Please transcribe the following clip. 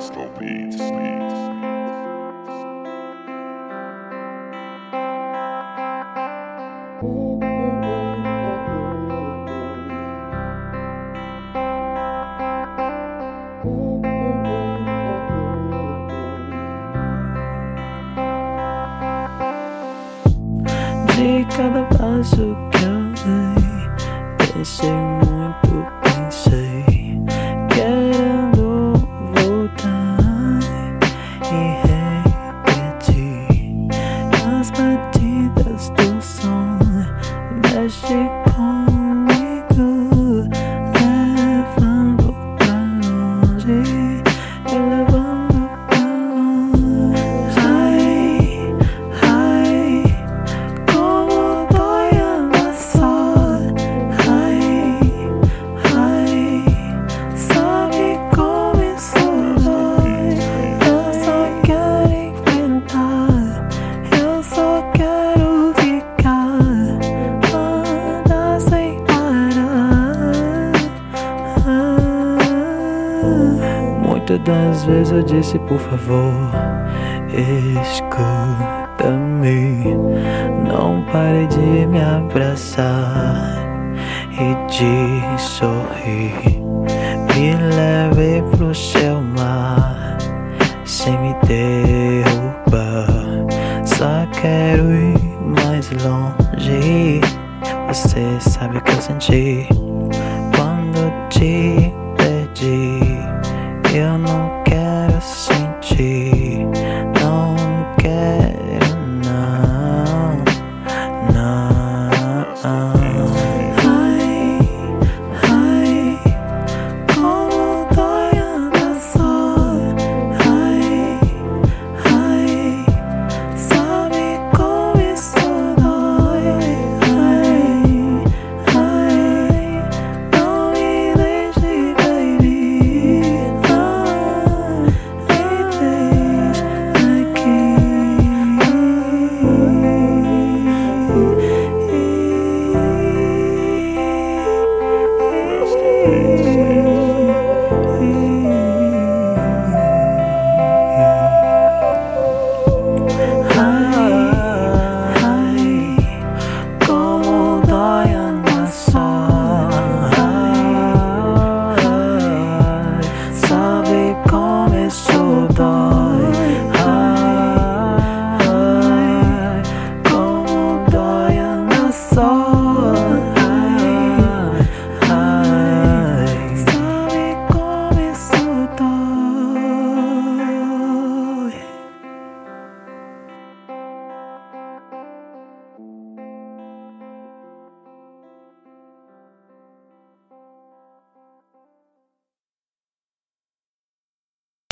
Slow beats. De cada passo que eu dei, pensei muito, pensei, querendo voltar e repetir as batidas do som, mexe comigo, levando pra longe, me levando pra longe. Como dói amassar, sabe como isso dói. Eu só quero enfrentar, eu só quero ficar, andar sem parar. Muitas das vezes eu disse, por favor, escuta-me, não pare de me abraçar e de sorrir. Me leve pro seu mar, sem me derrubar. Só quero ir mais longe, você sabe o que eu senti.